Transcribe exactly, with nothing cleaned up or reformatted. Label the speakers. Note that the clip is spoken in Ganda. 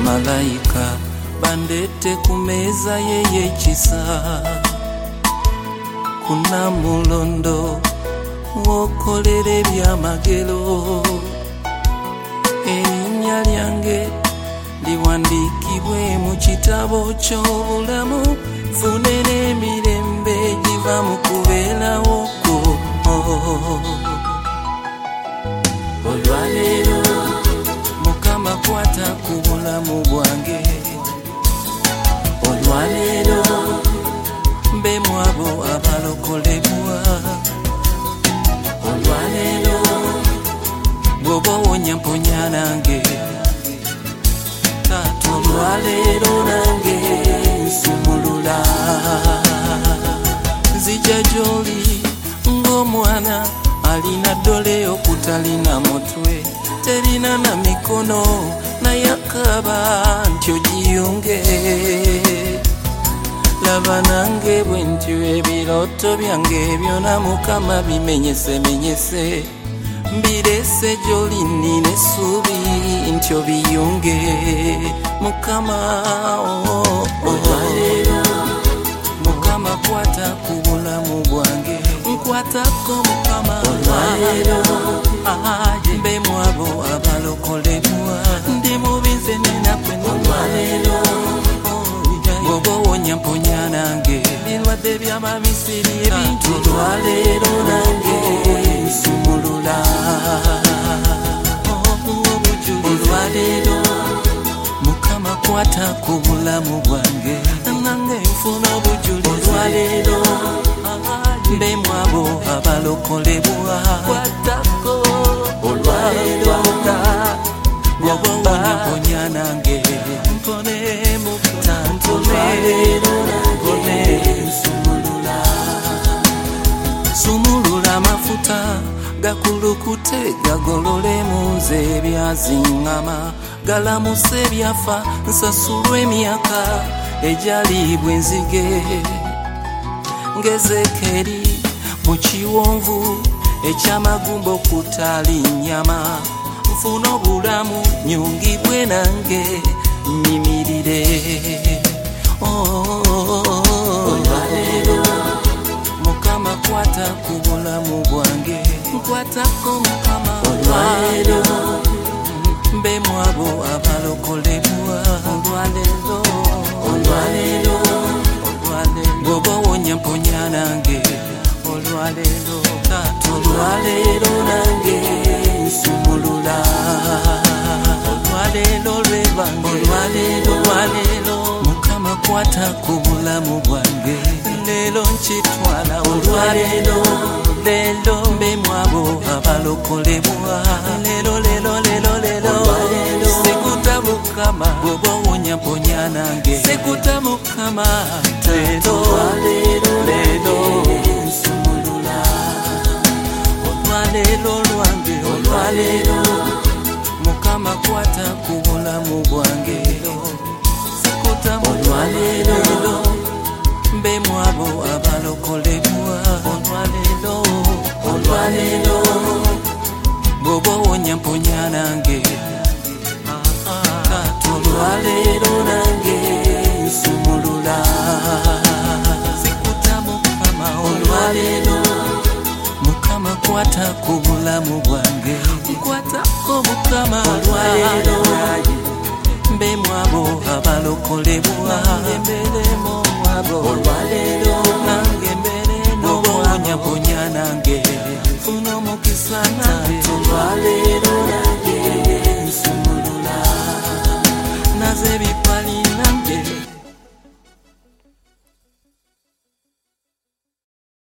Speaker 1: bamalayika bandete ku meza y'ekisa kuna mulondo wokolera ebyamagero erinnya lyange liwandiikibwe mu kitabo ky'obulamu fune n'emirembe giva mu kubeerawo kwo olwaleero Mukama kwata ku bulamu bwange olwaleero mbe mwabo abalokolebwa olwaleero bw'oba owonya mponya nange taata olwaleero nange nsumulula nzija gy'oli ng'omwana alina ddole okutalina mutwe terina na mikono naye akaba nti ogiyunge laba nange bwe ntyo ebirooto byange byonna Mukama bimenyesemenyese mbirese gy'oli nnina essuubi nti obiyunge Mukama olwaleero Mukama kwata ku bulamu bwange nkwatako Mukama olwaleero mbe mwabo abalokolebwa ndi mubize ninakwe olwaleero bw'oba owonya mponya nange birwadde by'amamisiri ebintu olwaleero nange nsumulula olwaleero Mukama kwata ku bulamu bwange nange nfuna obujulizi olwaleero mbe mwabo abalokolebwa kwatako olwaleero bw'oba owonya mponya nange mpone mutanto olwaleero mpone nsumulula sumulula amafuta gakulukute gagolole mu nze ebyaziŋŋama galamuse ebyafa nsasulwa emyaka egyaliibwa enzige ng'Ezeekeri mu kiwonvu eky'amagumba okutaali nnyama nfuna obulamu nyungibwe nange nnimirire olwaleero Mukama kwata ku bulamu bwange nkwatako Mukama olwaleero mbe mwabo abalokolebwa olwaleero olwaleero bw'oba owonya mponya nange olwaleero taata olwaleero nange nsumulula olwaleero lwebanga olwaleero olwaleero Mukama kwata ku bulamu bwange leero nkitwala olwaleero leero mbe mwabo abalokolebwa leero leero leero leero sekuta Mukama bw'oba owonya mponya nange sekuta Mukama leero leero leero nsumulula olwaleero lwange olwaleero Mukama kwata ku bulamu bwange sekuta olwaleero mbe mwabo abalokolebwa olwaleero olwaleero bw'oba owonya mponya nange olwaleero nange nsumulula sekuta Mukama olwaleero Mukama kwata ku bulamu bwange nkwatako Mukama olwaleero mbe mwabo abalokolebwa emberemo mwabo